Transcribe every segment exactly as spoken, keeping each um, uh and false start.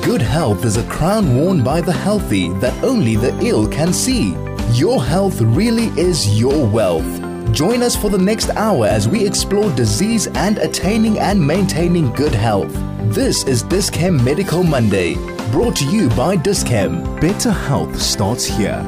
Good health is a crown worn by the healthy that only the ill can see. Your health really is your wealth. Join us for the next hour as we explore disease and attaining and maintaining good health. This is Dis-Chem Medical Monday, brought to you by Dis-Chem. Better health starts here.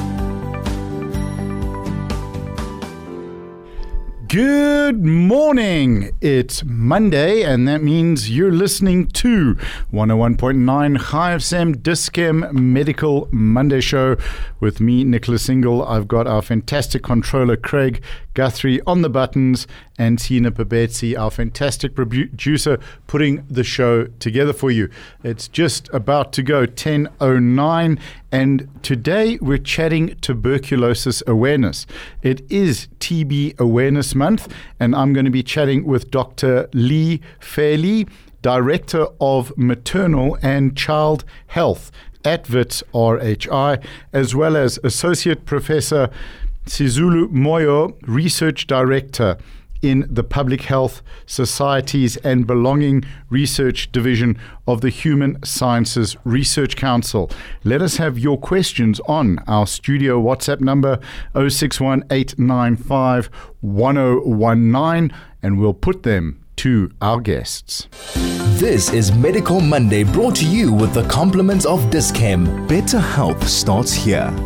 Good morning. It's Monday, and that means you're listening to one oh one point nine Chai F M Dis-Chem Medical Monday Show with me, Nicholas Ingle. I've got our fantastic controller, Craig Guthrie, on the buttons, and Tina Pabetsi, our fantastic producer, putting the show together for you. It's just about to go ten oh nine, and today we're chatting tuberculosis awareness. It is T B Awareness Month, and I'm going to be chatting with Doctor Lee Fairley, Director of Maternal and Child Health at Wits R H I, as well as Associate Professor Sizulu Moyo, Research Director in the Public Health Societies and Belonging Research Division of the Human Sciences Research Council. Let us have your questions on our studio WhatsApp number oh six one, eight nine five, one oh one nine, and we'll put them to our guests. This is Medical Monday, brought to you with the compliments of Dis-Chem. Better health starts here.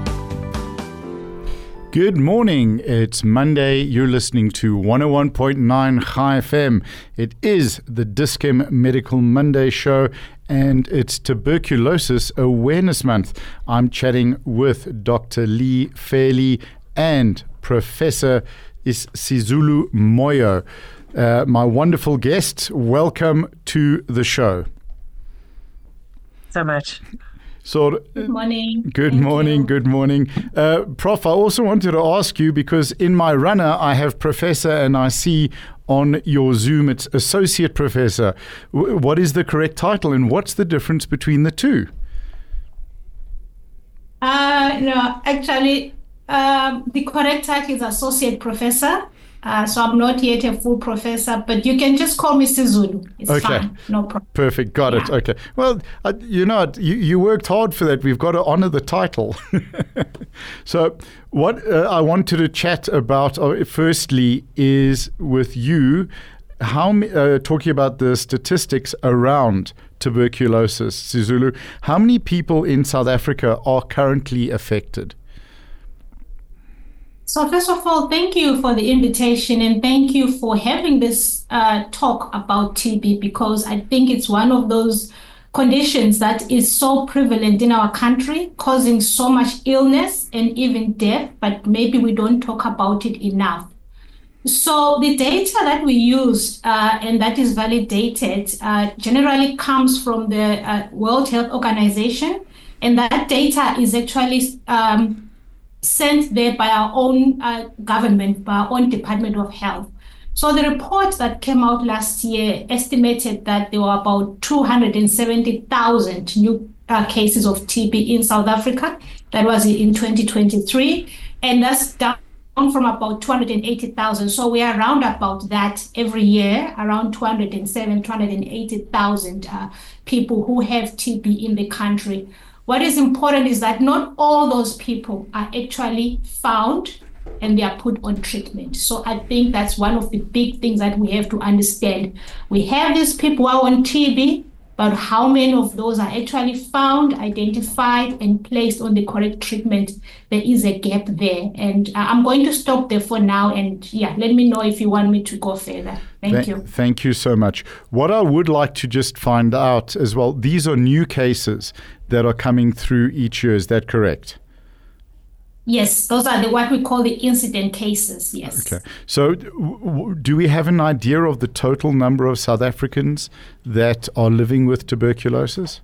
Good morning. It's Monday. You're listening to one oh one point nine Chai F M. It is the Dis-Chem Medical Monday Show, and it's Tuberculosis Awareness Month. I'm chatting with Doctor Lee Fairley and Professor Sizulu Moyo. Uh, my wonderful guests, welcome to the show. So much. So, good morning. Good Thank morning. you. Good morning. Uh, Prof, I also wanted to ask you, because in my runner, I have Professor, and I see on your Zoom, it's Associate Professor. W- what is the correct title, and what's the difference between the two? Uh, no, actually, um, the correct title is Associate Professor. Uh, so I'm not yet a full professor, but you can just call me Sizulu. It's Okay. fine. No problem. Perfect. Got Yeah. it. Okay. Well, uh, you know, you, you worked hard for that. We've got to honor the title. So what uh, I wanted to chat about, uh, firstly, is with you, how m- uh, talking about the statistics around tuberculosis, Sizulu, how many people in South Africa are currently affected? So first of all, thank you for the invitation, and thank you for having this uh, talk about T B, because I think it's one of those conditions that is so prevalent in our country, causing so much illness and even death, but maybe we don't talk about it enough. So the data that we use uh, and that is validated uh, generally comes from the uh, World Health Organization, and that data is actually um, sent there by our own uh, government, by our own Department of Health. So the report that came out last year estimated that there were about two hundred seventy thousand new uh, cases of T B in South Africa. That was in twenty twenty-three, and that's down from about two hundred eighty thousand. So we are around about that every year, around two hundred seven, two hundred eighty thousand uh, people who have T B in the country. What is important is that not all those people are actually found and they are put on treatment. So I think that's one of the big things that we have to understand. We have these people who are on T B, but how many of those are actually found, identified, and placed on the correct treatment? There is a gap there. And uh, I'm going to stop there for now. And yeah, let me know if you want me to go further. Thank Th- you. Thank you so much. What I would like to just find out as well, these are new cases that are coming through each year. Is that correct? Yes, those are the what we call the incident cases. Yes. Okay. So w- w- do we have an idea of the total number of South Africans that are living with tuberculosis?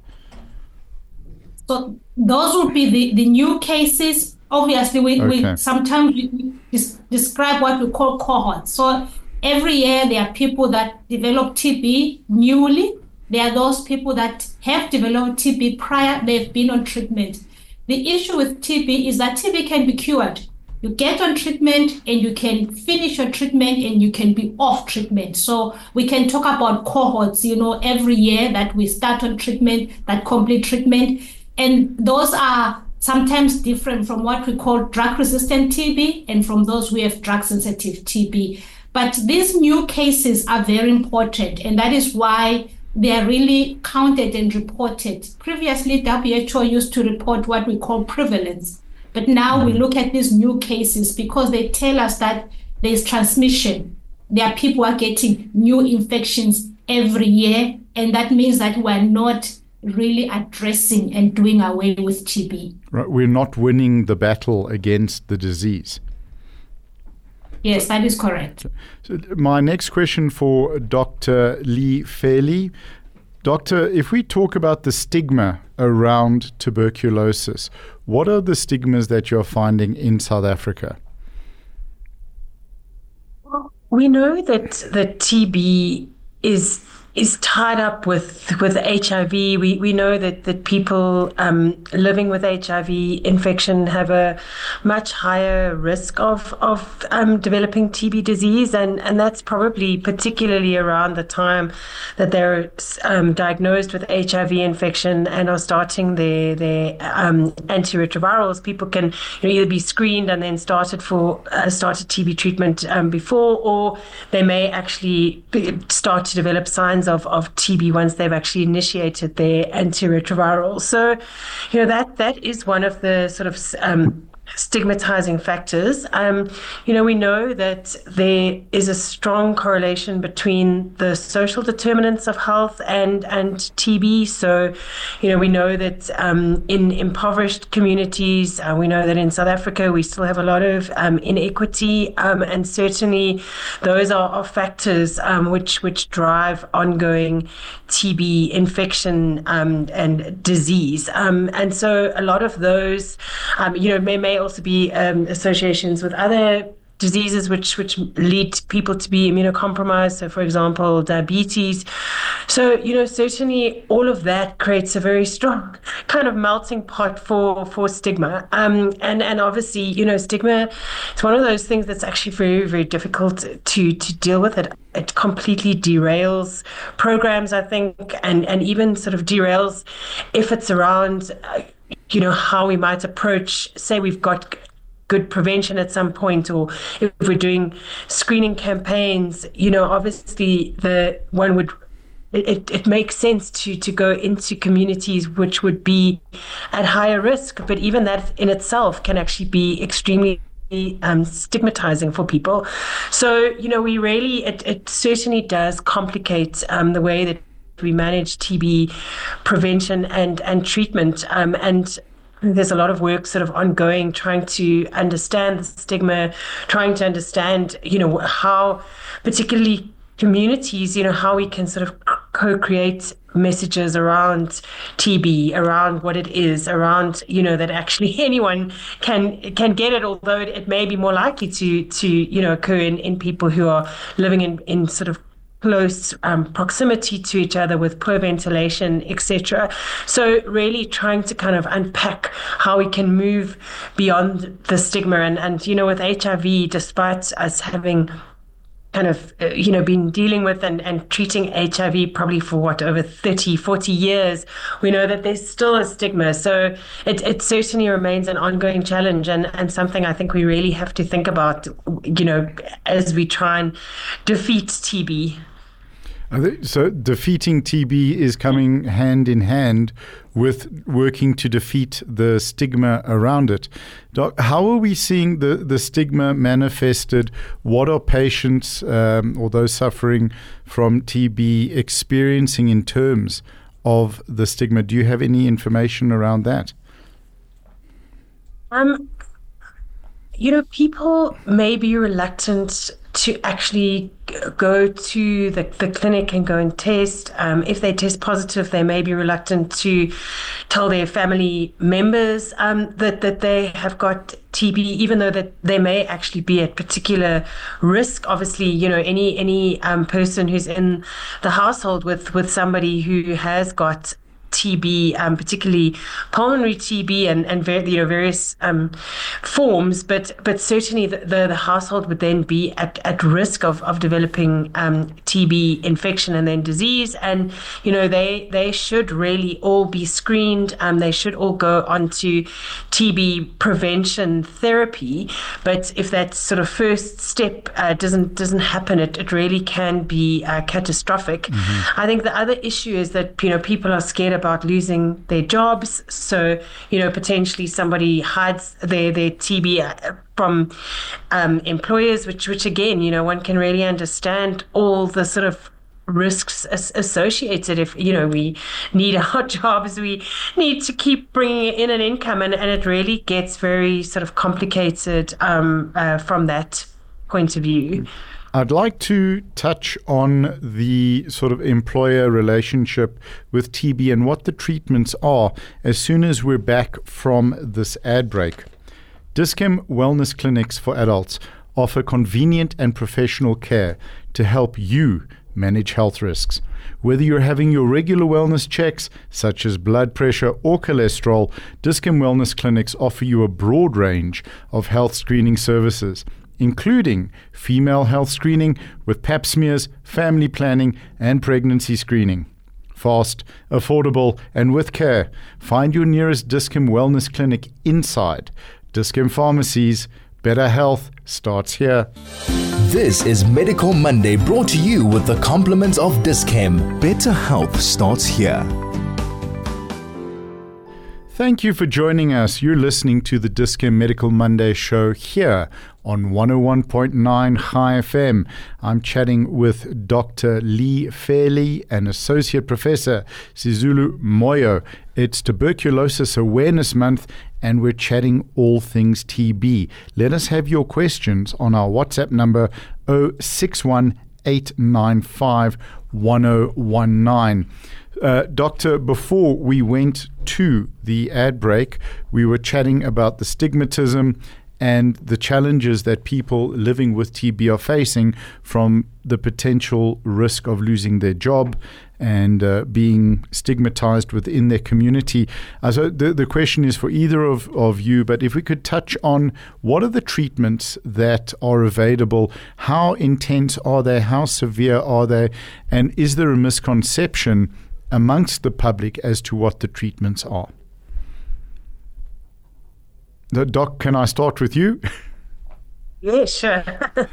So those would be the, the new cases. Obviously, we, Okay. we sometimes we des- describe what we call cohorts. So every year there are people that develop T B newly. There are those people that have developed T B prior, they've been on treatment. The issue with T B is that T B can be cured. You get on treatment and you can finish your treatment and you can be off treatment. So we can talk about cohorts, you know, every year that we start on treatment, that complete treatment. And those are sometimes different from what we call drug-resistant T B and from those who have drug-sensitive T B. But these new cases are very important, and that is why they are really counted and reported. Previously, W H O used to report what we call prevalence. But now we look at these new cases because they tell us that there's transmission. There are people who are getting new infections every year, and that means that we're not really addressing and doing away with T B. Right, we're not winning the battle against the disease. Yes, that is correct. So my next question for Doctor Lee Fairley. Doctor, if we talk about the stigma around tuberculosis, what are the stigmas that you're finding in South Africa? We know that that T B is is tied up with with H I V. We we know that that people um, living with H I V infection have a much higher risk of of um, developing T B disease, and and that's probably particularly around the time that they're um, diagnosed with H I V infection and are starting their their um, antiretrovirals. People can, you know, either be screened and then started for uh, started T B treatment um, before, or they may actually start to develop signs of, of T B once they've actually initiated their antiretroviral. So, you know, that that is one of the sort of um, stigmatizing factors. Um, you know, we know that there is a strong correlation between the social determinants of health and, and T B. So, you know, we know that um, in impoverished communities, uh, we know that in South Africa, we still have a lot of um, inequity, um, and certainly those are, are factors um, which, which drive ongoing T B infection um, and disease. Um, and so a lot of those, um, you know, may, may also be um, associations with other diseases which which lead people to be immunocompromised. So, for example, diabetes. So, you know, certainly all of that creates a very strong kind of melting pot for for stigma. Um, and and obviously, you know, stigma, it's one of those things that's actually very, very difficult to to deal with. It it completely derails programs, I think, and and even sort of derails efforts around, uh, you know, how we might approach, say we've got good prevention at some point, or if we're doing screening campaigns, you know, obviously the one would, it, it makes sense to, to go into communities which would be at higher risk, but even that in itself can actually be extremely Um, stigmatizing for people. So, you know, we really, it, it certainly does complicate um, the way that we manage T B prevention and, and treatment. Um, and there's a lot of work sort of ongoing trying to understand the stigma, trying to understand, you know, how particularly communities, you know, how we can sort of co-create messages around T B, around what it is, around, you know, that actually anyone can can get it, although it, it may be more likely to, to you know, occur in, in people who are living in, in sort of close um, proximity to each other with poor ventilation, et cetera. So really trying to kind of unpack how we can move beyond the stigma. And, and you know, with H I V, despite us having kind of, uh, you know, been dealing with and, and treating H I V probably for what, over thirty, forty years, we know that there's still a stigma. So it, it certainly remains an ongoing challenge, and, and something I think we really have to think about, you know, as we try and defeat T B. So defeating T B is coming hand in hand with working to defeat the stigma around it. Doc, how are we seeing the, the stigma manifested? What are patients um, or those suffering from T B experiencing in terms of the stigma? Do you have any information around that? Um, you know, people may be reluctant to actually go to the, the clinic and go and test. Um, if they test positive, they may be reluctant to tell their family members um, that, that they have got T B, even though that they may actually be at particular risk. Obviously, you know, any any um, person who's in the household with, with somebody who has got T B, um, particularly pulmonary T B and and ver- you know various um, forms, but but certainly the, the, the household would then be at, at risk of of developing um, T B infection and then disease, and you know they they should really all be screened. Um, they should all go onto T B prevention therapy. But if that sort of first step uh, doesn't doesn't happen, it, it really can be uh, catastrophic. Mm-hmm. I think the other issue is that you know people are scared about losing their jobs. So you know potentially somebody hides their their T B from um, employers, which which again you know one can really understand all the sort of risks associated. If you know we need our jobs, we need to keep bringing in an income, and, and it really gets very sort of complicated um, uh, from that point of view. I'd like to touch on the sort of employer relationship with T B and what the treatments are as soon as we're back from this ad break. Dis-Chem Wellness Clinics for Adults offer convenient and professional care to help you manage health risks. Whether you're having your regular wellness checks, such as blood pressure or cholesterol, Dis-Chem Wellness Clinics offer you a broad range of health screening services, including female health screening with pap smears, family planning, and pregnancy screening. Fast, affordable, and with care. Find your nearest Dis-Chem Wellness Clinic inside Dis-Chem Pharmacies. Better health starts here. This is Medical Monday, brought to you with the compliments of Dis-Chem. Better health starts here. Thank you for joining us. You're listening to the Dis-Chem Medical Monday show here on one oh one point nine Chai F M. I'm chatting with Doctor Lee Fairley and Associate Professor Sizulu Moyo. It's Tuberculosis Awareness Month, and we're chatting all things T B. Let us have your questions on our WhatsApp number zero six one eight nine five one zero one nine. Uh, doctor, before we went to the ad break, we were chatting about the stigmatism and the challenges that people living with T B are facing from the potential risk of losing their job and uh, being stigmatized within their community. Uh, so the, the question is for either of, of you, but if we could touch on what are the treatments that are available, how intense are they, how severe are they, and is there a misconception amongst the public as to what the treatments are? Doc, can I start with you? Yeah, sure.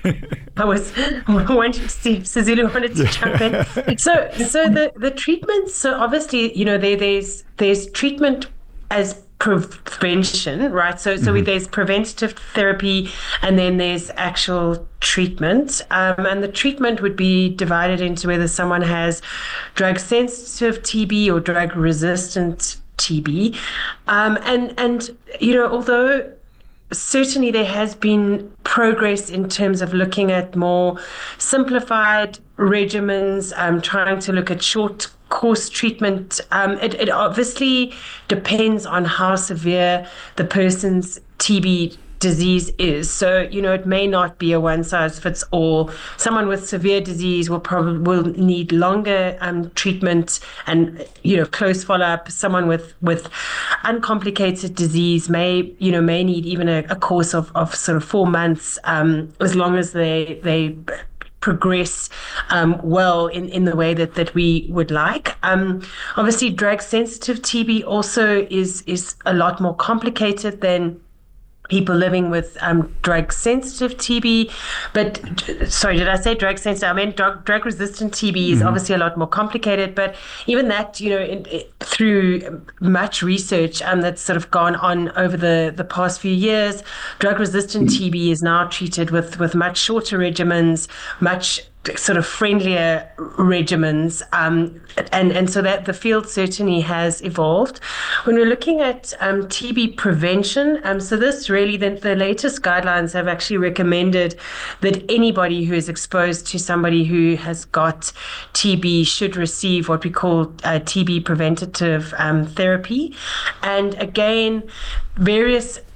I was wanting to see if Sizulu wanted to jump in. So, so the, the treatments. So obviously, you know, there, there's there's treatment as prevention, right? So, so mm-hmm. there's preventative therapy, and then there's actual treatment. Um, and the treatment would be divided into whether someone has drug-sensitive T B or drug-resistant T B. Um, and and you know, although certainly there has been progress in terms of looking at more simplified regimens, um, trying to look at short course treatment. Um, it, it obviously depends on how severe the person's T B disease is. So, you know, it may not be a one size fits all. Someone with severe disease will probably will need longer um, treatment and, you know, close follow up. Someone with, with uncomplicated disease may, you know, may need even a, a course of, of sort of four months um, as long as they, they progress um, well in, in the way that, that we would like. Um, obviously, drug-sensitive T B also is is a lot more complicated than people living with um, drug-sensitive T B. But, sorry, did I say drug-sensitive? I meant drug, drug-resistant T B is mm-hmm. obviously a lot more complicated. But even that, you know, in, in, through much research um, that's sort of gone on over the, the past few years, drug-resistant T B is now treated with, with much shorter regimens, much sort of friendlier regimens, um, and and so that the field certainly has evolved. When we're looking at um, T B prevention, um, so this really the, the latest guidelines have actually recommended that anybody who is exposed to somebody who has got T B should receive what we call uh, T B preventative um, therapy, and again, various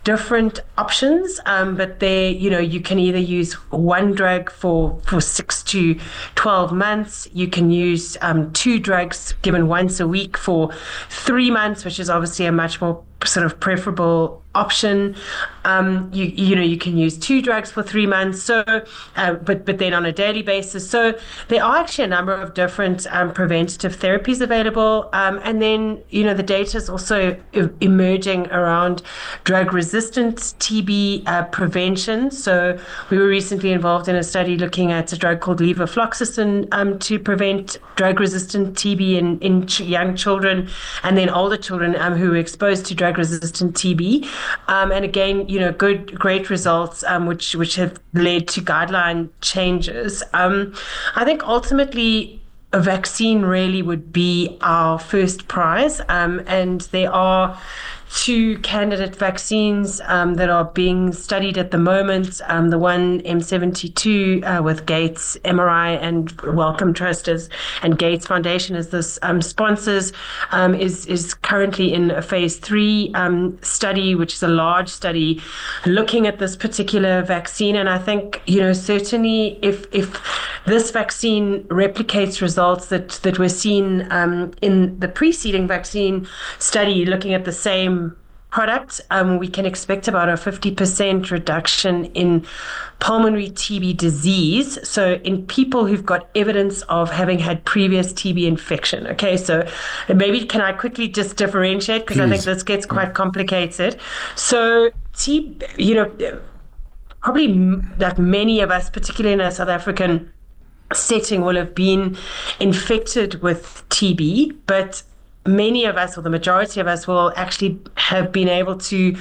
different options, um, but they, you know, you can either use one drug for, for six to twelve months. You can use um, two drugs given once a week for three months, which is obviously a much more sort of preferable option. Um, you you know you can use two drugs for three months. So, uh, but but then on a daily basis. So there are actually a number of different um, preventative therapies available. Um, and then you know the data is also e- emerging around drug-resistant T B uh, prevention. So we were recently involved in a study looking at a drug called levofloxacin um, to prevent drug-resistant T B in in ch- young children and then older children um, who were exposed to drug-resistant T B. Um, and again, you know, good, great results, um, which which have led to guideline changes. Um, I think ultimately a vaccine really would be our first prize, um, and there are two candidate vaccines um, that are being studied at the moment. Um, the one M seventy-two uh, with Gates M R I and Wellcome Trust as, and Gates Foundation as this um, sponsors um, is is currently in a phase three um, study, which is a large study looking at this particular vaccine. And I think you know certainly if if this vaccine replicates results that that were seen um, in the preceding vaccine study, looking at the same product, um, we can expect about a fifty percent reduction in pulmonary T B disease. So in people who've got evidence of having had previous T B infection. Okay, so maybe can I quickly just differentiate, because I think this gets quite complicated. So T, you know, probably like many of us, particularly in a South African setting, will have been infected with T B, but many of us, or the majority of us, will actually have been able to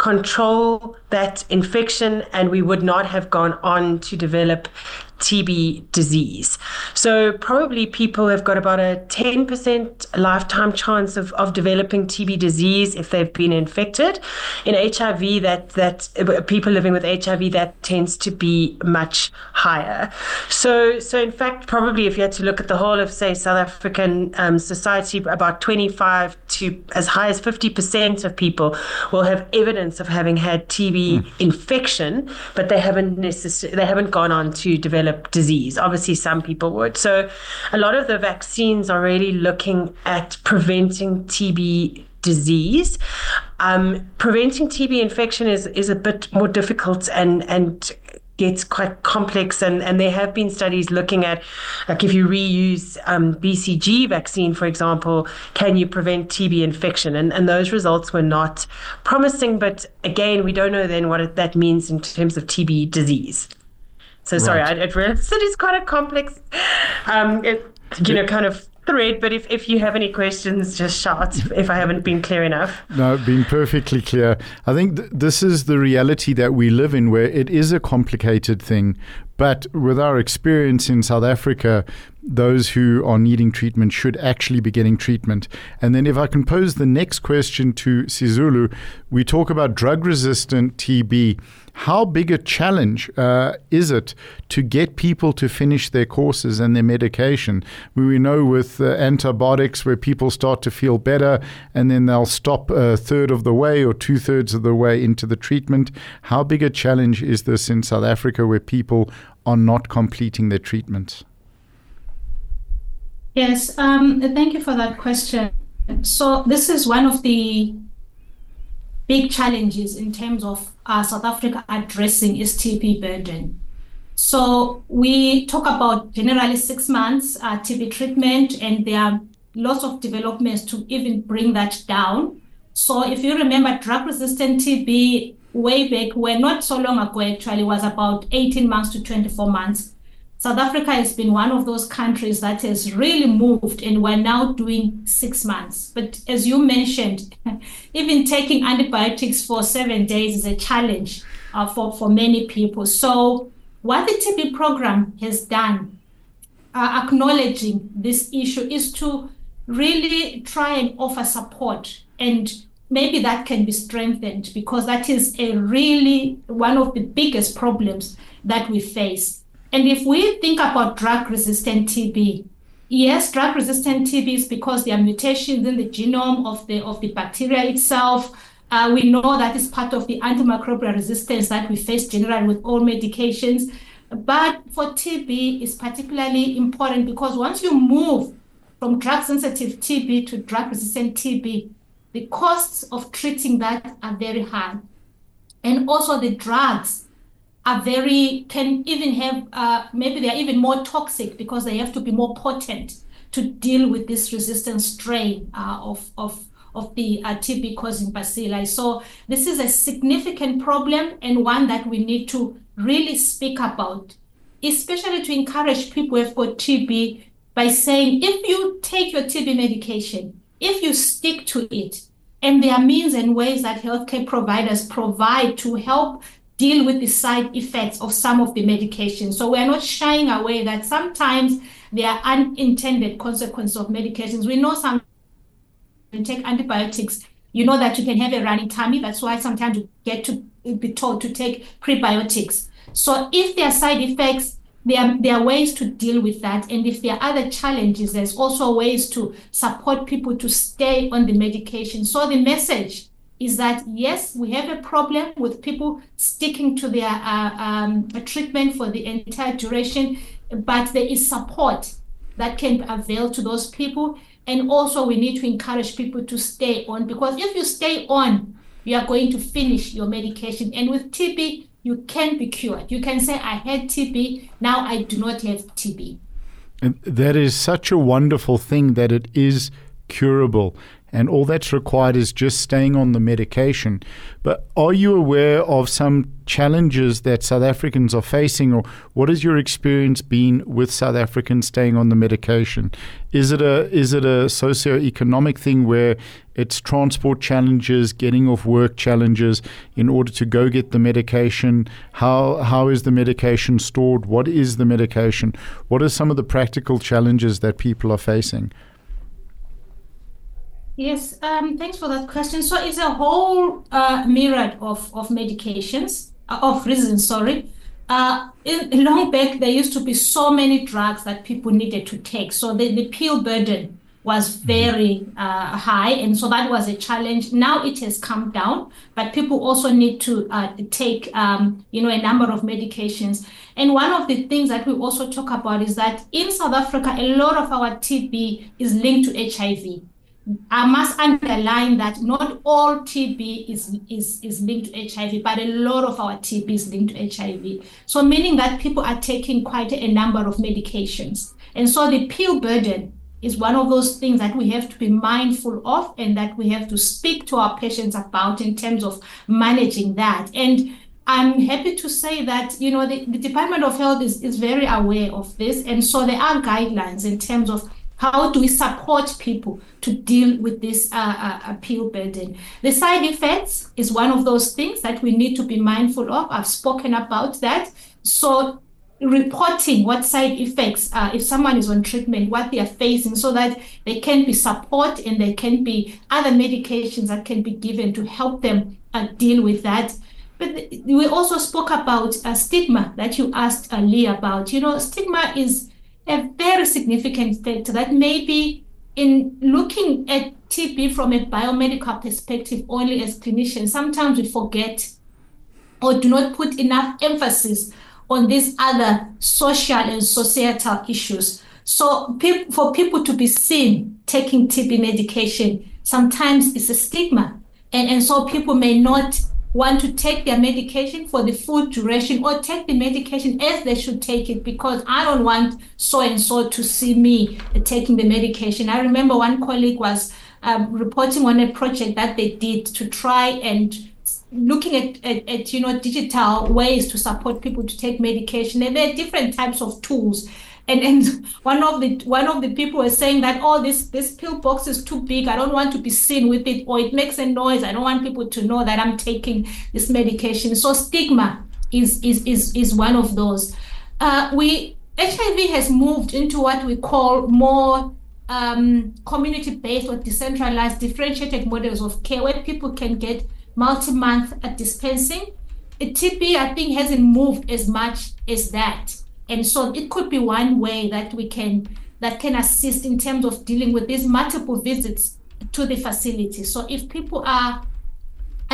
control that infection, and we would not have gone on to develop T B disease. So probably people have got about a ten percent lifetime chance of, of developing T B disease if they've been infected. In H I V, that that people living with H I V, that tends to be much higher. So so in fact, probably if you had to look at the whole of, say, South African um, society, about twenty-five to as high as fifty percent of people will have evidence of having had T B mm. infection, but they haven't necessarily they haven't gone on to develop disease. Obviously, some people would. So a lot of the vaccines are really looking at preventing T B disease. Um, preventing T B infection is, is a bit more difficult and, and gets quite complex. And, and there have been studies looking at, like, if you reuse um, B C G vaccine, for example, can you prevent T B infection? And, and those results were not promising. But again, we don't know then what it, that means in terms of T B disease. So sorry, right. I, I realized it is quite a complex, um, it, you know, kind of thread. But if, if you have any questions, just shout if I haven't been clear enough. No, been perfectly clear. I think th- this is the reality that we live in, where it is a complicated thing. But with our experience in South Africa, those who are needing treatment should actually be getting treatment. And then if I can pose the next question to Sizulu, we talk about drug-resistant T B. How big a challenge uh, is it to get people to finish their courses and their medication? We know with uh, antibiotics, where people start to feel better and then they'll stop a third of the way or two thirds of the way into the treatment. How big a challenge is this in South Africa, where people are not completing their treatments? Yes, um, thank you for that question. So this is one of the big challenges in terms of uh, South Africa addressing its T B burden. So we talk about generally six months uh, T B treatment, and there are lots of developments to even bring that down. So if you remember, drug-resistant T B way back, where not so long ago actually, was about eighteen months to twenty-four months. South Africa has been one of those countries that has really moved, and we're now doing six months. But as you mentioned, even taking antibiotics for seven days is a challenge uh, for, for many people. So what the T B program has done, uh, acknowledging this issue, is to really try and offer support, and maybe that can be strengthened, because that is a really one of the biggest problems that we face. And if we think about drug-resistant T B, yes, drug-resistant T B is because there are mutations in the genome of the of the bacteria itself. Uh, we know that is part of the antimicrobial resistance that we face generally with all medications. But for T B, it's particularly important because once you move from drug-sensitive T B to drug-resistant T B, the costs of treating that are very high. And also the drugs are very, can even have, uh, maybe they're even more toxic because they have to be more potent to deal with this resistant strain uh, of, of, of the uh, T B-causing bacilli. So this is a significant problem and one that we need to really speak about, especially to encourage people who have got T B by saying, if you take your T B medication, if you stick to it, and there are means and ways that healthcare providers provide to help deal with the side effects of some of the medications. So we're not shying away that sometimes there are unintended consequences of medications. We know some when you take antibiotics, you know that you can have a runny tummy. That's why sometimes you get to be told to take prebiotics. So if there are side effects, there are, there are ways to deal with that. And if there are other challenges, there's also ways to support people to stay on the medication. So the message is that, yes, we have a problem with people sticking to their uh, um, treatment for the entire duration, but there is support that can avail to those people. And also we need to encourage people to stay on, because if you stay on, you are going to finish your medication. And with T B, you can be cured. You can say, I had T B, now I do not have T B. And that is such a wonderful thing that it is curable. And all that's required is just staying on the medication. But are you aware of some challenges that South Africans are facing, or what has your experience been with South Africans staying on the medication? Is it a is it a socioeconomic thing where it's transport challenges, getting off work challenges in order to go get the medication? How how is the medication stored? What is the medication? What are some of the practical challenges that people are facing? Yes, um, thanks for that question. So it's a whole uh, myriad of, of medications, uh, of reasons, sorry. Uh, in, long back, there used to be so many drugs that people needed to take. So the, the pill burden was very uh, high, and so that was a challenge. Now it has come down, but people also need to uh, take, um, you know, a number of medications. And one of the things that we also talk about is that in South Africa, a lot of our T B is linked to H I V. I must underline that not all T B is, is, is linked to H I V, but a lot of our T B is linked to H I V. So meaning that people are taking quite a number of medications. And so the pill burden is one of those things that we have to be mindful of and that we have to speak to our patients about in terms of managing that. And I'm happy to say that, you know, the, the Department of Health is, is very aware of this. And so there are guidelines in terms of how do we support people to deal with this uh, uh, pill burden? The side effects is one of those things that we need to be mindful of. I've spoken about that. So reporting what side effects, uh, if someone is on treatment, what they are facing, so that there can be support and there can be other medications that can be given to help them uh, deal with that. But we also spoke about uh, stigma that you asked uh, Lee about. You know, stigma is a very significant factor that maybe in looking at T B from a biomedical perspective only as clinicians, sometimes we forget or do not put enough emphasis on these other social and societal issues. So pe- for people to be seen taking T B medication, sometimes it's a stigma. And, and so people may not want to take their medication for the full duration or take the medication as they should take it because I don't want so-and-so to see me taking the medication. I remember one colleague was um, reporting on a project that they did to try and looking at, at, at, you know, digital ways to support people to take medication. And there are different types of tools. And, and one of the one of the people was saying that, oh, this, this pill box is too big. I don't want to be seen with it, or it makes a noise. I don't want people to know that I'm taking this medication. So stigma is is is, is one of those. Uh, we H I V has moved into what we call more um, community-based or decentralized, differentiated models of care where people can get multi-month dispensing. T B, I think, hasn't moved as much as that. And so it could be one way that we can that can assist in terms of dealing with these multiple visits to the facility. So if people are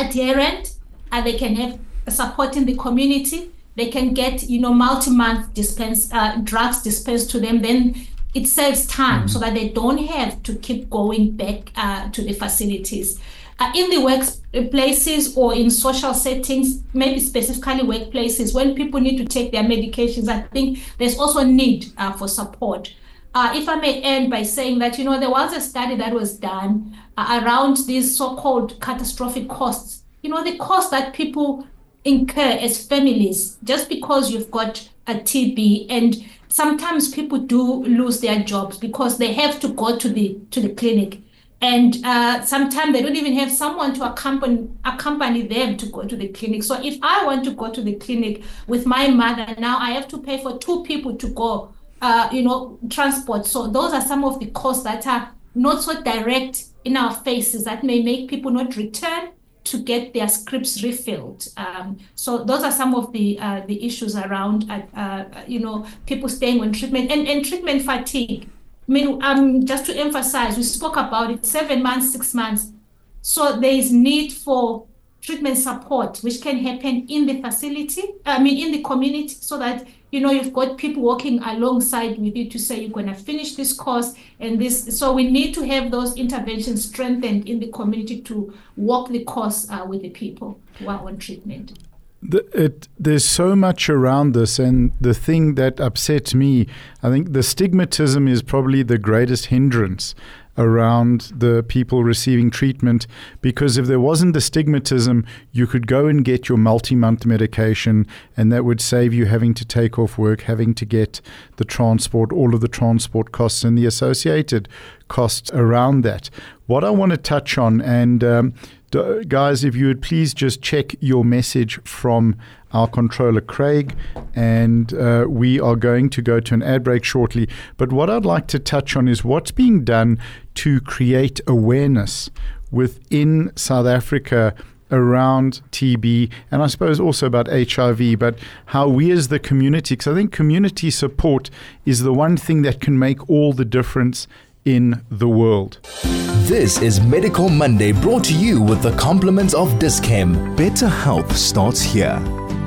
adherent, uh, they can have support in the community, they can get, you know, multi-month dispense, uh, drugs dispensed to them, then it saves time mm-hmm. so that they don't have to keep going back uh, to the facilities. Uh, in the workplaces or in social settings, maybe specifically workplaces, when people need to take their medications, I think there's also a need uh, for support. Uh, if I may end by saying that, you know, there was a study that was done uh, around these so-called catastrophic costs. You know, the cost that people incur as families just because you've got a T B, and sometimes people do lose their jobs because they have to go to the to the clinic, and uh, sometimes they don't even have someone to accompany accompany them to go to the clinic. So if I want to go to the clinic with my mother, now I have to pay for two people to go, uh, you know, transport. So those are some of the costs that are not so direct in our faces that may make people not return to get their scripts refilled. Um, so those are some of the uh, the issues around, uh, uh, you know, people staying on treatment and, and treatment fatigue. I mean, um, just to emphasize, we spoke about it, seven months, six months. So there is need for treatment support, which can happen in the facility, I mean, in the community, so that, you know, you've got people working alongside with you to say, you're going to finish this course and this. So we need to have those interventions strengthened in the community to walk the course uh, with the people who are on treatment. The, it, there's so much around this, and the thing that upsets me, I think the stigmatism is probably the greatest hindrance around the people receiving treatment, because if there wasn't the stigmatism, you could go and get your multi-month medication, and that would save you having to take off work, having to get the transport, all of the transport costs and the associated costs around that. What I want to touch on, and um, guys, if you would please just check your message from our controller, Craig, and uh, we are going to go to an ad break shortly. But what I'd like to touch on is what's being done to create awareness within South Africa around T B, and I suppose also about H I V, but how we as the community, because I think community support is the one thing that can make all the difference in the world. This is Medical Monday, brought to you with the compliments of Dis-Chem. Better health starts here.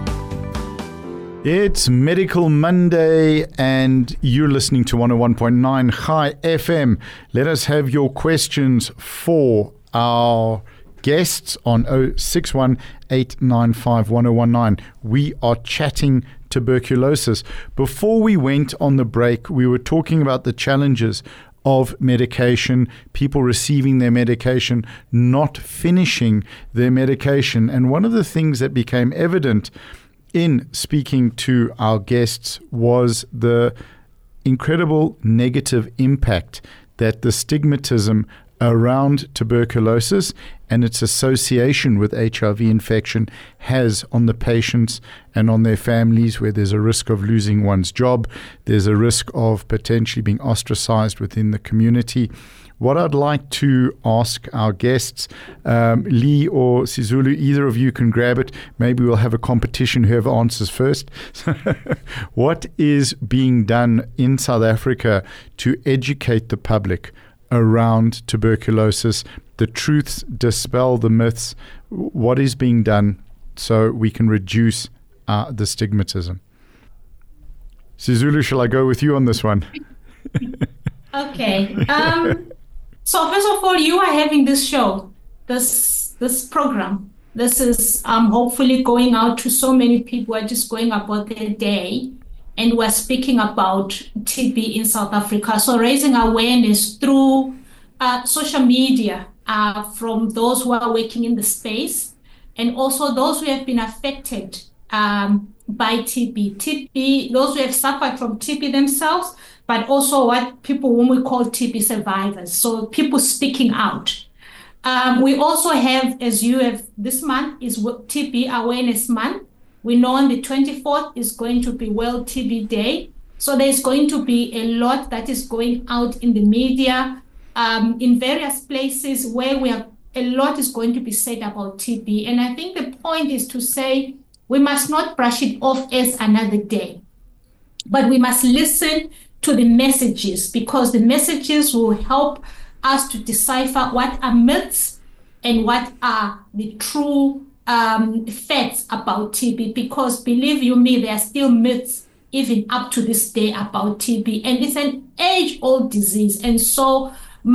It's Medical Monday, and you're listening to one oh one point nine Chai F M. Let us have your questions for our guests on oh six one, eight nine five, one oh one nine. We are chatting tuberculosis. Before we went on the break, we were talking about the challenges of medication, people receiving their medication, not finishing their medication. And one of the things that became evident in speaking to our guests was the incredible negative impact that the stigmatism around tuberculosis and its association with H I V infection has on the patients and on their families, where there's a risk of losing one's job, there's a risk of potentially being ostracized within the community. What I'd like to ask our guests, um, Lee or Sizulu, either of you can grab it. Maybe we'll have a competition, whoever answers first. What is being done in South Africa to educate the public around tuberculosis, the truths, dispel the myths? What is being done so we can reduce uh, the stigmatism? Sizulu, shall I go with you on this one? Okay. Um, so first of all, you are having this show, this this program. This is um, hopefully going out to so many people who are just going about their day. And we're speaking about T B in South Africa. So raising awareness through uh, social media uh, from those who are working in the space, and also those who have been affected um, by T B. T B, those who have suffered from T B themselves, but also what people, when we call T B survivors. So people speaking out. Um, we also have, as you have, this month is T B Awareness Month. We know on the twenty-fourth is going to be World T B Day. So there's going to be a lot that is going out in the media, um, in various places where we have, a lot is going to be said about T B. And I think the point is to say we must not brush it off as another day, but we must listen to the messages, because the messages will help us to decipher what are myths and what are the true um, facts about T B, because believe you me, there are still myths even up to this day about T B, and it's an age-old disease. And so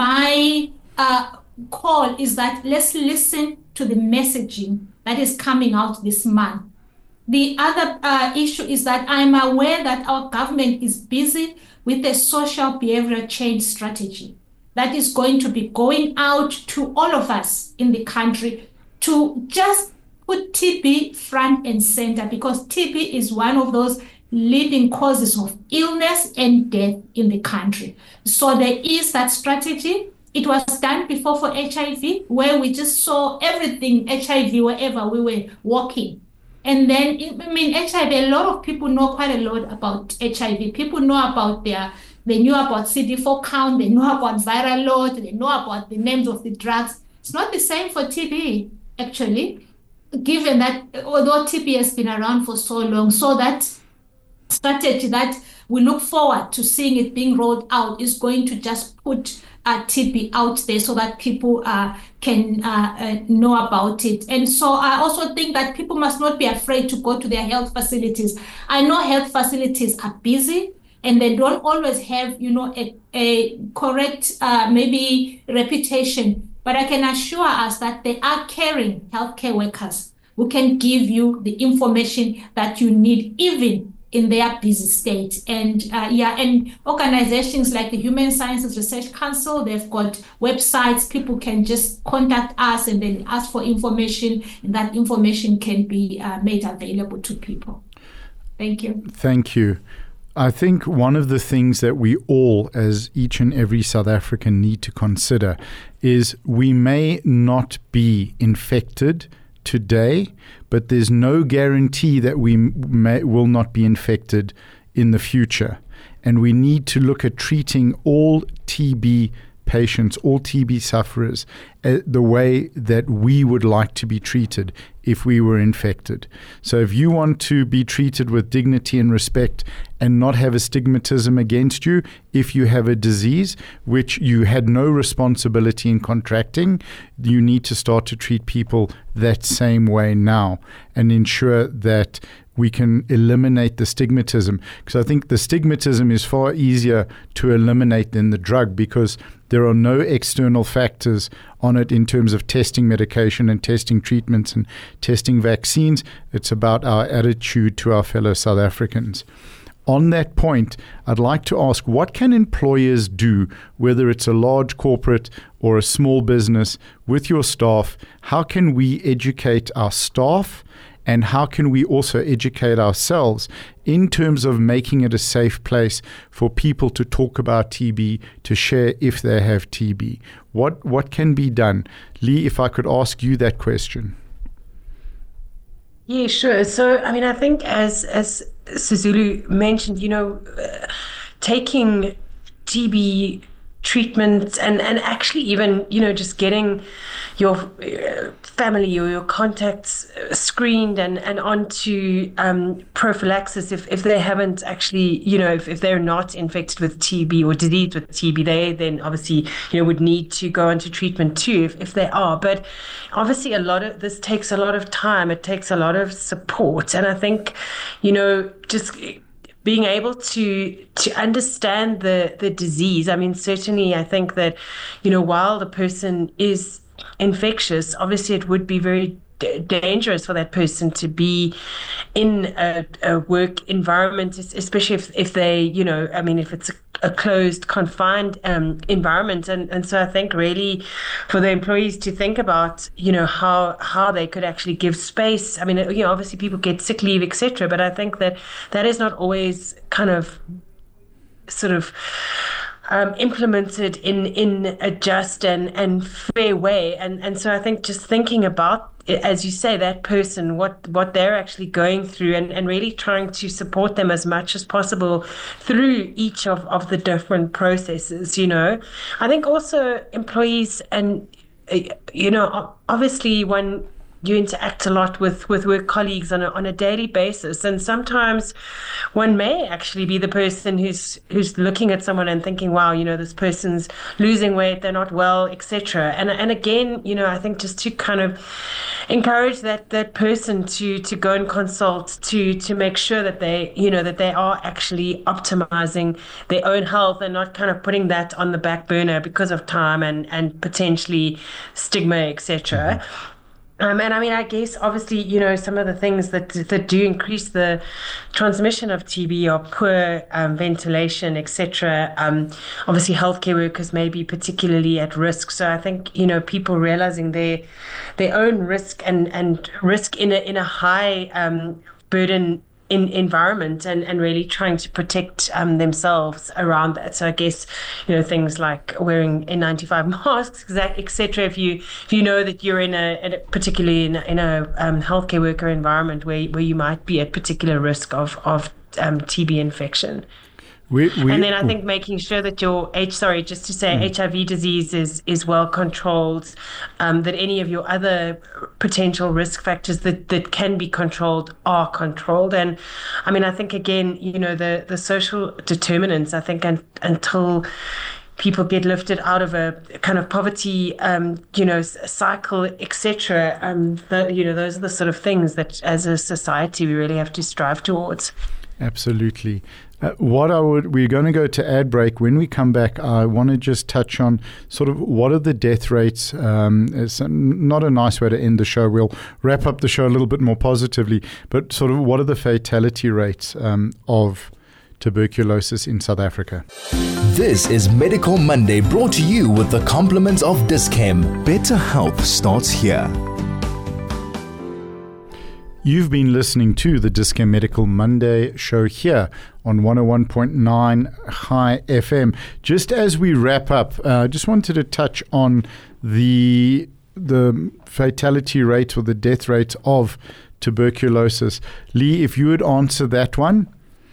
my uh, call is that let's listen to the messaging that is coming out this month. The other uh, issue is that I'm aware that our government is busy with a social behavioral change strategy that is going to be going out to all of us in the country to just put T B front and center, because T B is one of those leading causes of illness and death in the country. So there is that strategy. It was done before for H I V, where we just saw everything H I V wherever we were walking. And then, I mean, H I V, a lot of people know quite a lot about H I V. People know about their, they knew about C D four count, they know about viral load, they know about the names of the drugs. It's not the same for T B, actually, given that although T B has been around for so long, so that strategy that we look forward to seeing it being rolled out is going to just put uh, T B out there so that people uh, can uh, uh, know about it. And so I also think that people must not be afraid to go to their health facilities. I know health facilities are busy and they don't always have, you know, a, a correct uh, maybe reputation, but I can assure us that they are caring healthcare workers who can give you the information that you need, even in their busy state. And uh, yeah, and organizations like the Human Sciences Research Council, they've got websites. People can just contact us and then ask for information, and that information can be uh, made available to people. Thank you. Thank you. I think one of the things that we all, as each and every South African, need to consider is we may not be infected today, but there's no guarantee that we may, will not be infected in the future. And we need to look at treating all T B patients, all T B sufferers, uh, the way that we would like to be treated if we were infected. So if you want to be treated with dignity and respect and not have a stigmatism against you if you have a disease which you had no responsibility in contracting, you need to start to treat people that same way now and ensure that we can eliminate the stigmatism. Because I think the stigmatism is far easier to eliminate than the drug, because there are no external factors on it in terms of testing medication and testing treatments and testing vaccines. It's about our attitude to our fellow South Africans. On that point, I'd like to ask, what can employers do, whether it's a large corporate or a small business, with your staff? How can we educate our staff? And how can we also educate ourselves in terms of making it a safe place for people to talk about T B, to share if they have T B? What what can be done? Lee, if I could ask you that question. Yeah, sure. So, I mean, I think as as Sizulu mentioned, you know, uh, taking T B treatment and, and actually even, you know, just getting your uh, family or your contacts screened and, and onto um, prophylaxis if, if they haven't actually, you know, if, if they're not infected with T B or diseased with T B, they then obviously, you know, would need to go into treatment too if, if they are. But obviously a lot of this takes a lot of time. It takes a lot of support. And I think, you know, just being able to to understand the the disease. I mean, certainly I think that, you know, while the person is infectious, obviously it would be very d- dangerous for that person to be in a, a work environment, especially if, if they, you know, I mean, if it's a, a closed, confined um, environment. And, and so I think really for the employees to think about, you know, how how they could actually give space. I mean, you know, obviously people get sick leave, et cetera, but I think that that is not always kind of sort of Um, implemented in in a just and, and fair way. And and so I think just thinking about, as you say, that person, what what they're actually going through, and, and really trying to support them as much as possible through each of, of the different processes, you know. I think also employees and, you know, obviously when you interact a lot with, with work colleagues on a, on a daily basis. And sometimes one may actually be the person who's who's looking at someone and thinking, wow, you know, this person's losing weight, they're not well, et cetera. And and again, you know, I think just to kind of encourage that that person to to go and consult to to make sure that they, you know, that they are actually optimizing their own health and not kind of putting that on the back burner because of time and, and potentially stigma, et cetera. Mm-hmm. Um, and I mean, I guess obviously, you know, some of the things that that do increase the transmission of T B are poor um, ventilation, et cetera. Um, obviously, healthcare workers may be particularly at risk. So I think, you know, people realizing their their own risk and, and risk in a in a high um, burden in environment and, and really trying to protect um, themselves around that. So I guess, you know, things like wearing N ninety-five masks, et cetera. If you if you know that you're in a, in a particularly in a, in a um, healthcare worker environment where where you might be at particular risk of of um, T B infection. We, we, and then I think making sure that your H, sorry, just to say mm. H I V disease is, is well controlled, um, that any of your other potential risk factors that, that can be controlled are controlled. And I mean, I think, again, you know, the, the social determinants, I think un, until people get lifted out of a kind of poverty, um, you know, cycle, et cetera, um, the, you know, those are the sort of things that as a society we really have to strive towards. Absolutely. Uh, what I would, we're going to go to ad break. When we come back, I want to just touch on sort of what are the death rates. Um, it's not a nice way to end the show. We'll wrap up the show a little bit more positively, but sort of what are the fatality rates um, of tuberculosis in South Africa? This is Medical Monday, brought to you with the compliments of Dis-Chem. Better health starts here. You've been listening to the Dis-Chem Medical Monday show here on one oh one point nine High F M. Just as we wrap up, I uh, just wanted to touch on the the fatality rate or the death rate of tuberculosis. Lee, if you would answer that one.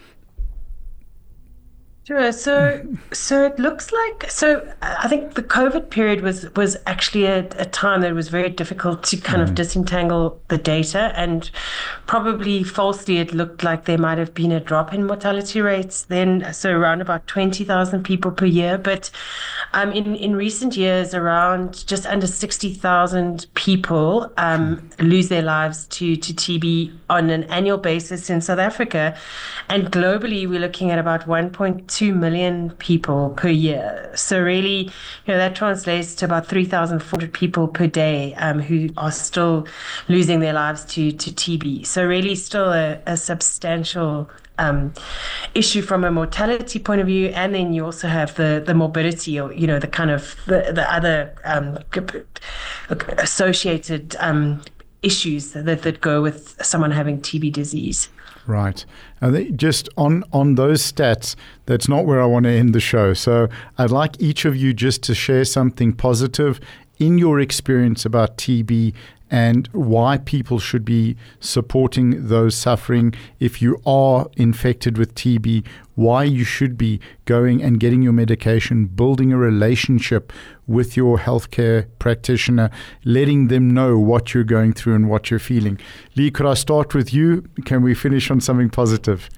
Sure. So, so it looks like, so I think the COVID period was, was actually a, a time that was very difficult to kind mm. of disentangle the data, and probably falsely it looked like there might have been a drop in mortality rates then, so around about twenty thousand people per year. But um, in, in recent years, around just under sixty thousand people um, lose their lives to, to T B on an annual basis in South Africa. And globally, we're looking at about one point two million people per year. So really, you know, that translates to about three thousand four hundred people per day um, who are still losing their lives to, to T B. So really still a, a substantial um, issue from a mortality point of view. And then you also have the, the morbidity, or, you know, the kind of the, the other um, associated um, issues that, that go with someone having T B disease. Right. I think just on, on those stats, that's not where I want to end the show. So I'd like each of you just to share something positive in your experience about T B and why people should be supporting those suffering. If you are infected with T B, why you should be going and getting your medication, building a relationship with your healthcare practitioner, letting them know what you're going through and what you're feeling. Lee, could I start with you? Can we finish on something positive?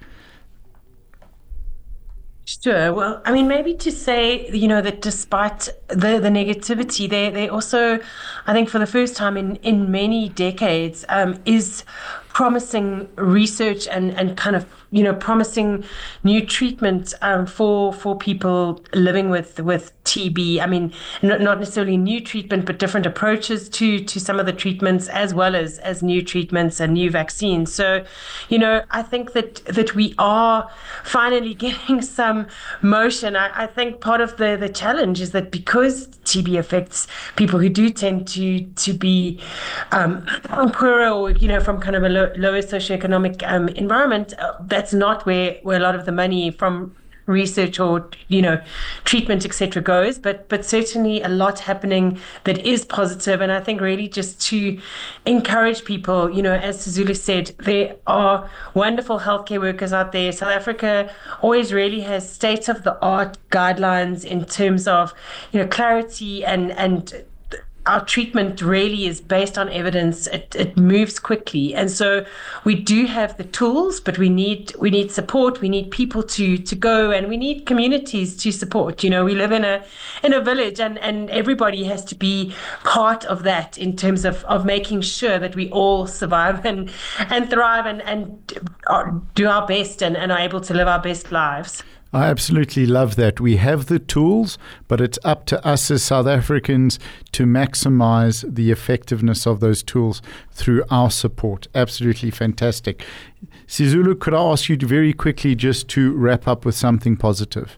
Sure. Well, I mean, maybe to say, you know, that despite the, the negativity, they they also, I think for the first time in, in many decades, um, is promising research and, and kind of, you know, promising new treatment um, for for people living with, with T B. I mean, not, not necessarily new treatment, but different approaches to to some of the treatments, as well as, as new treatments and new vaccines. So, you know, I think that, that we are finally getting some motion. I, I think part of the, the challenge is that because T B affects people who do tend to, to be um, poorer or, you know, from kind of a low, lower socioeconomic um, environment, uh, that's not where, where a lot of the money from research or, you know, treatment, et cetera goes, but but certainly a lot happening that is positive. And I think really just to encourage people, you know, as Sizulu said, there are wonderful healthcare workers out there. South Africa always really has state-of-the-art guidelines in terms of, you know, clarity and and our treatment really is based on evidence. It, it moves quickly, and so we do have the tools, but we need we need support. We need people to to go, and we need communities to support. You know, we live in a in a village, and, and everybody has to be part of that in terms of, of making sure that we all survive and and thrive and and do our best and, and are able to live our best lives. I absolutely love that. We have the tools, but it's up to us as South Africans to maximize the effectiveness of those tools through our support. Absolutely fantastic. Sizulu, could I ask you to very quickly just to wrap up with something positive?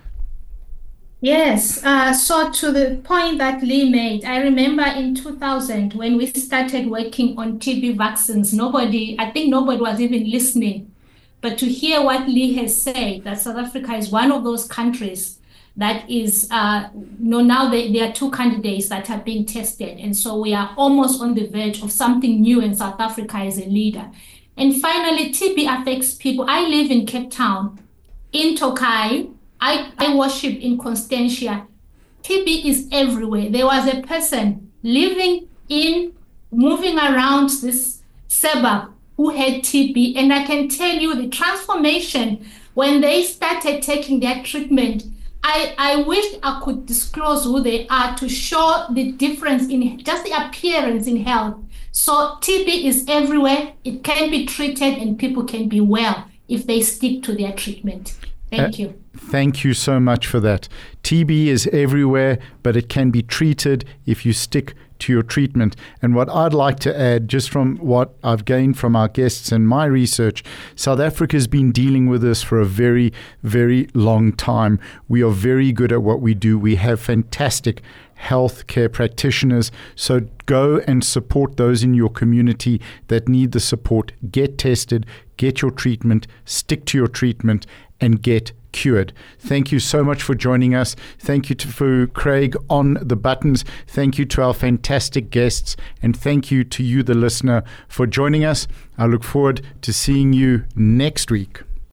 Yes. Uh, so to the point that Lee made, I remember in two thousand when we started working on T B vaccines, nobody, I think nobody was even listening. But to hear what Lee has said, that South Africa is one of those countries that is, uh, you know, now they, there are two candidates that are being tested. And so we are almost on the verge of something new in South Africa as a leader. And finally, T B affects people. I live in Cape Town, in Tokai. I, I worship in Constantia. T B is everywhere. There was a person living in, moving around this suburb who had T B. And I can tell you the transformation when they started taking their treatment. I, I wish I could disclose who they are to show the difference in just the appearance in health. So T B is everywhere. It can be treated and people can be well if they stick to their treatment. Thank uh, you. Thank you so much for that. T B is everywhere, but it can be treated if you stick to your treatment. And what I'd like to add, just from what I've gained from our guests and my research, South Africa has been dealing with this for a very, very long time. We are very good at what we do. We have fantastic healthcare practitioners. So go and support those in your community that need the support. Get tested, get your treatment, stick to your treatment, and get cured. Thank you so much for joining us. Thank you to for Craig on the buttons. Thank you to our fantastic guests. And thank you to you, the listener, for joining us. I look forward to seeing you next week.